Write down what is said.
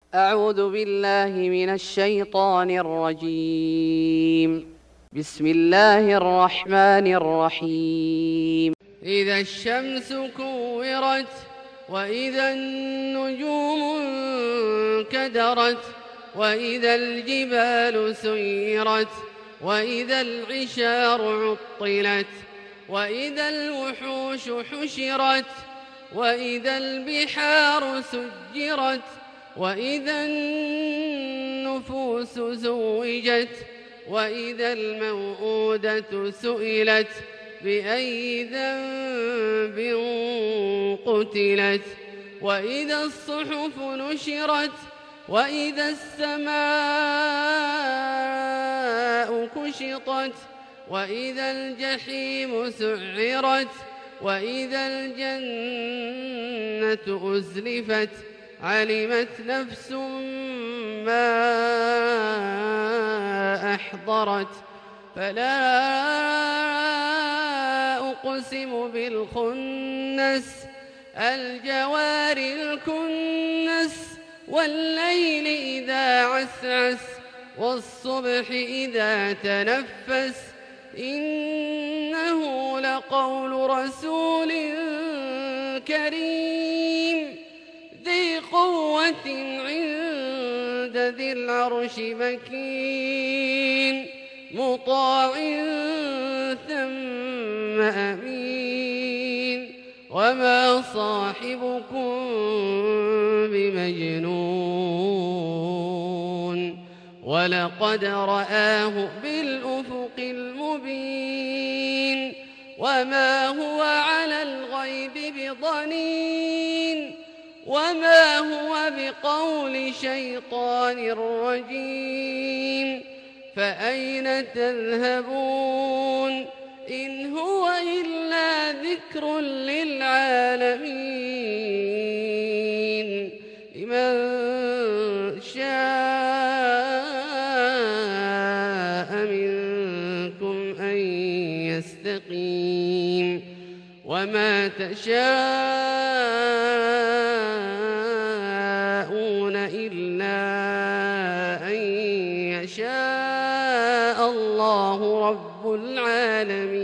أعوذ بالله من الشيطان الرجيم. بسم الله الرحمن الرحيم. إذا الشمس كورت وإذا النجوم انكدرت وإذا الجبال سيرت وإذا العشار عطلت وإذا الوحوش حشرت وإذا البحار سجرت وإذا النفوس زوجت وإذا الموءودة سئلت بأي ذنب قتلت وإذا الصحف نشرت وإذا السماء كشطت وإذا الجحيم سعرت وإذا الجنة أزلفت علمت نفس ما أحضرت فلا أقسم بالخنس الجوار الكنس والليل إذا عسعس والصبح إذا تنفس إنه لقول رسول كريم ذي قوة عند ذي العرش مكين مطاع ثم أمين وما صاحبكم بمجنون ولقد رآه بالأفق المبين وما هو على الغيب بضنين وما هو بقول شيطان رجيم فأين تذهبون إن هو إلا ذكر للعالمين لمن شاء منكم أن يستقيم وما تشاءون إلا أن يشاء الله رب العالمين.